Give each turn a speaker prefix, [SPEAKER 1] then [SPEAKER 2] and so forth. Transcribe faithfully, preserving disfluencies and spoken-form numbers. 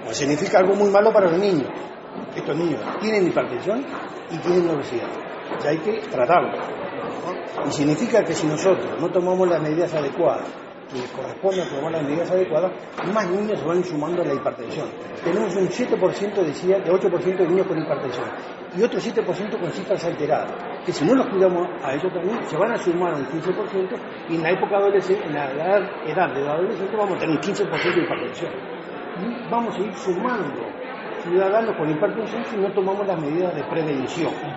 [SPEAKER 1] Pues significa algo muy malo para los niños. Estos niños tienen hipertensión y tienen obesidad. Y hay que tratarlo, ¿no? Y significa que si nosotros no tomamos las medidas adecuadas, que corresponde a tomar las medidas adecuadas, más niños se van sumando a la hipertensión. Tenemos un siete por ciento, decía, de ocho por ciento de niños con hipertensión y otro siete por ciento con cifras alteradas, que si no los cuidamos a ellos también, se van a sumar a un quince por ciento y en la época adolescente, en la edad, edad de la adolescente, vamos a tener un quince por ciento de hipertensión. Y vamos a ir sumando ciudadanos con hipertensión si no tomamos las medidas de prevención.